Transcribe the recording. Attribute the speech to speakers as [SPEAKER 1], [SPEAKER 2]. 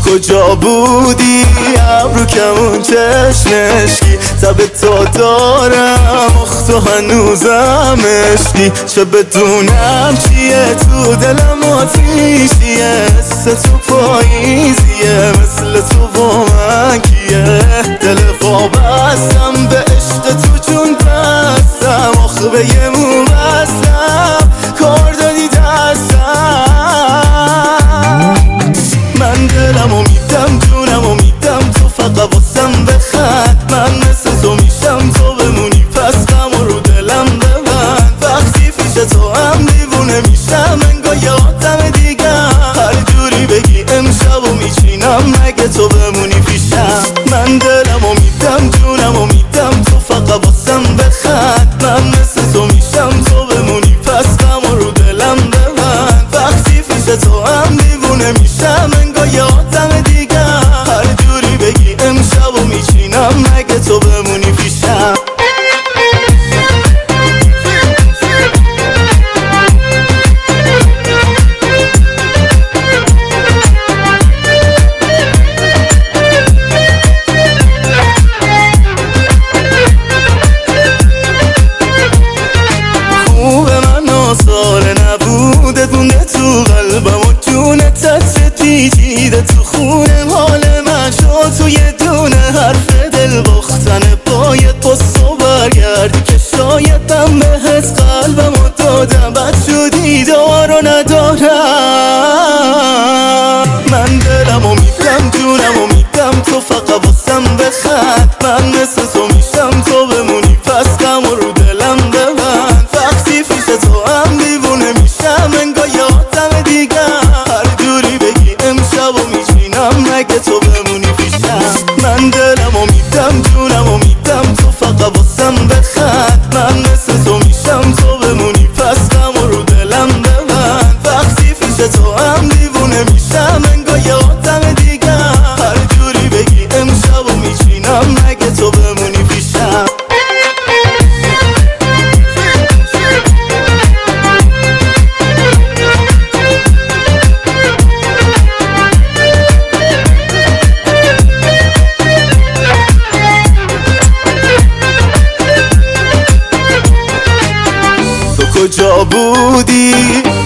[SPEAKER 1] کجا بودی ابرو کمون چشمشکی تب تا دارم اختو هنوزم عشقی چه بدونم چیه تو دلم آتیشیه حس تو پاییزیه مثل تو با من کیه دل وابستم به عشق تو چون بستم آخه به یه مو بستم کار دادی دستم من دلمو میدم جونمو میدم تو فقط واسم بخند من مثل تو میشم تو بمونی پس غمو رو دلم ببند وقتی پیش تو هم دیوونه میشم انگار یادم دیگم هر جوری بگی امشبو میچینم مگه تو بمونی پیشم من دلمو میدم جونمو میدم تو فقط واسم بخند من مثل تو میشم تو بمونی پس غمو رو دلم ببند وقتی پیش تو هم دیوونه میشم انگار یادم دیگم هر جوری بگی امشبو میچینم مگه تو بمونی پیشم ساره نبودت مونده تو قلبم و جونت تست پیچیده تو خونه حال من شد تو یه دونه حرف دل باختن باید پستو برگردی که شایدم بهت قلبم و دادم بد شدی دارو ندارم من دلمو میدم جونمو میدم تو فقط واسم بخند من مثل تو میشم تو بمونی پس غمو رو دلم ببند وقتی پیش تو هم دیوونه میشم انگار یادم دیگم هر جوری بگی امشبو میچینم مگه تو بمونی پیشم من دلمو میدم جونمو میدم تو فقط واسم بخند من مثل تو میشم تو بمونی پس غمو رو دلم ببند وقتی پیش تو هم دیوونه میشم انگار یادم دیگم هر جوری بگی امشبو میچینم مگه تو بمونی پیشم کجا بودی